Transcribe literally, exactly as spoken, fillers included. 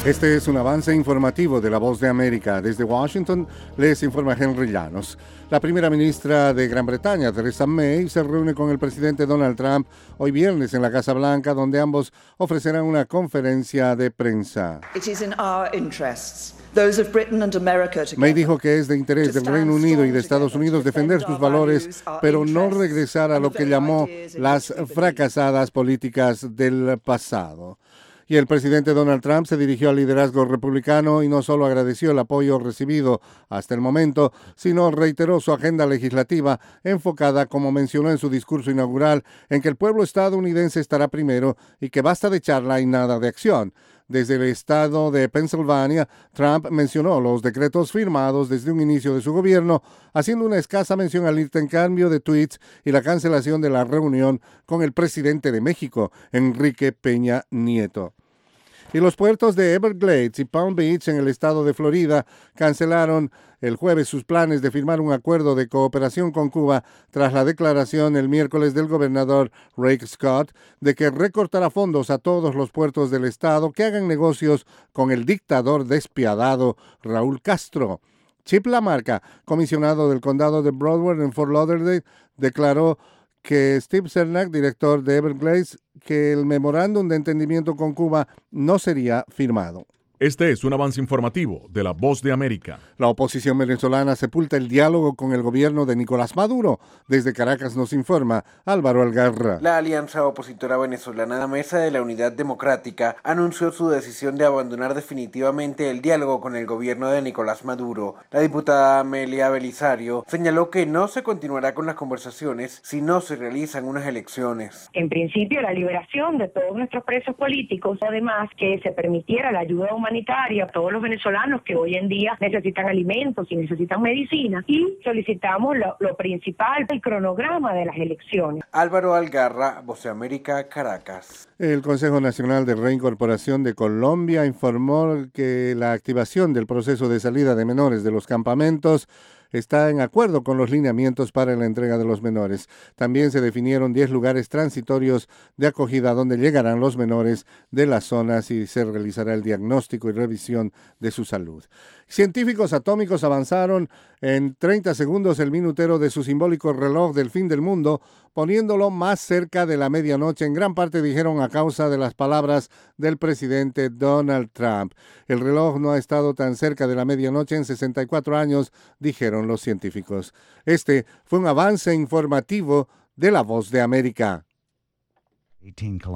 Este es un avance informativo de La Voz de América. Desde Washington les informa Henry Llanos. La primera ministra de Gran Bretaña, Theresa May, se reúne con el presidente Donald Trump hoy viernes en la Casa Blanca, donde ambos ofrecerán una conferencia de prensa. It is in our interests. Those of Britain and America together. May dijo que es de interés del Reino Unido y de Estados Unidos defender sus valores, pero no regresar a lo que llamó las fracasadas políticas del pasado. Y el presidente Donald Trump se dirigió al liderazgo republicano y no solo agradeció el apoyo recibido hasta el momento, sino reiteró su agenda legislativa enfocada, como mencionó en su discurso inaugural, en que el pueblo estadounidense estará primero y que basta de charla y nada de acción. Desde el estado de Pensilvania, Trump mencionó los decretos firmados desde un inicio de su gobierno, haciendo una escasa mención al intercambio de tweets y la cancelación de la reunión con el presidente de México, Enrique Peña Nieto. Y los puertos de Everglades y Palm Beach en el estado de Florida cancelaron el jueves sus planes de firmar un acuerdo de cooperación con Cuba tras la declaración el miércoles del gobernador Rick Scott de que recortará fondos a todos los puertos del estado que hagan negocios con el dictador despiadado Raúl Castro. Chip Lamarca, comisionado del condado de Broward en Fort Lauderdale, declaró que Steve Cernak, director de Everglades, que el memorándum de entendimiento con Cuba no sería firmado. Este es un avance informativo de La Voz de América. La oposición venezolana sepulta el diálogo con el gobierno de Nicolás Maduro. Desde Caracas nos informa Álvaro Algarra. La alianza opositora venezolana, la Mesa de la Unidad Democrática, anunció su decisión de abandonar definitivamente el diálogo con el gobierno de Nicolás Maduro. La diputada Amelia Belisario señaló que no se continuará con las conversaciones si no se realizan unas elecciones. En principio, la liberación de todos nuestros presos políticos, además que se permitiera la ayuda humanitaria humanitaria a todos los venezolanos que hoy en día necesitan alimentos y necesitan medicina, y solicitamos lo, lo principal, el cronograma de las elecciones. Álvaro Algarra, Voz de América, Caracas. El Consejo Nacional de Reincorporación de Colombia informó que la activación del proceso de salida de menores de los campamentos está en acuerdo con los lineamientos para la entrega de los menores. También se definieron diez lugares transitorios de acogida donde llegarán los menores de las zonas y se realizará el diagnóstico y revisión de su salud. Científicos atómicos avanzaron en treinta segundos el minutero de su simbólico reloj del fin del mundo, poniéndolo más cerca de la medianoche, en gran parte dijeron a causa de las palabras del presidente Donald Trump. El reloj no ha estado tan cerca de la medianoche en sesenta y cuatro años, dijeron los científicos. Este fue un avance informativo de La Voz de América.